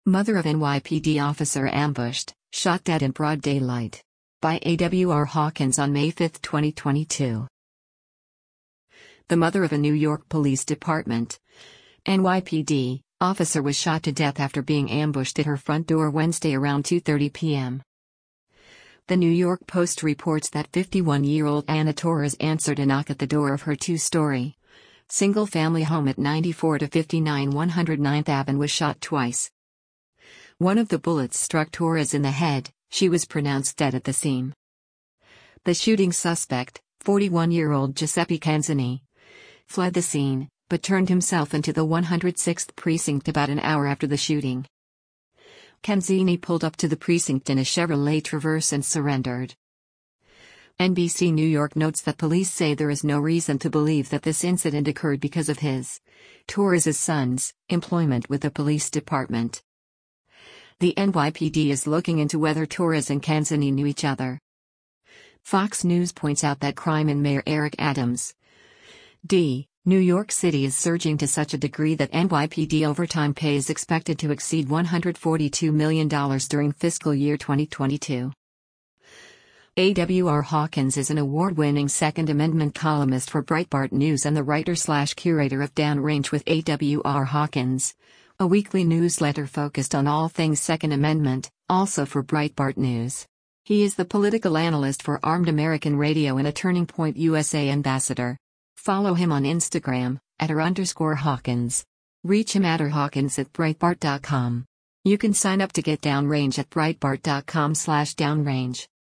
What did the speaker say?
Mother of NYPD officer ambushed, shot dead in broad daylight. By A.W.R. Hawkins on May 5, 2022. The mother of a New York Police Department NYPD officer was shot to death after being ambushed at her front door Wednesday around 2:30 p.m. The New York Post reports that 51-year-old Anna Torres answered a knock at the door of her two-story, single-family home at 94-59 109th Ave and was shot twice. One of the bullets struck Torres in the head. She was pronounced dead at the scene. The shooting suspect, 41-year-old Giuseppe Canzini, fled the scene, but turned himself into the 106th precinct about an hour after the shooting. Canzini pulled up to the precinct in a Chevrolet Traverse and surrendered. NBC New York notes that police say there is no reason to believe that this incident occurred because of Torres' son's employment with the police department. The NYPD is looking into whether Torres and Canzini knew each other. Fox News points out that crime in Mayor Eric Adams' New York City is surging to such a degree that NYPD overtime pay is expected to exceed $142 million during fiscal year 2022. A.W.R. Hawkins is an award-winning Second Amendment columnist for Breitbart News and the writer/curator of Downrange with A.W.R. Hawkins, a weekly newsletter focused on all things Second Amendment, also for Breitbart News. He is the political analyst for Armed American Radio and a Turning Point USA ambassador. Follow him on Instagram, @r_Hawkins. Reach him @Hawkins@Breitbart.com. You can sign up to get Downrange at Breitbart.com/Downrange.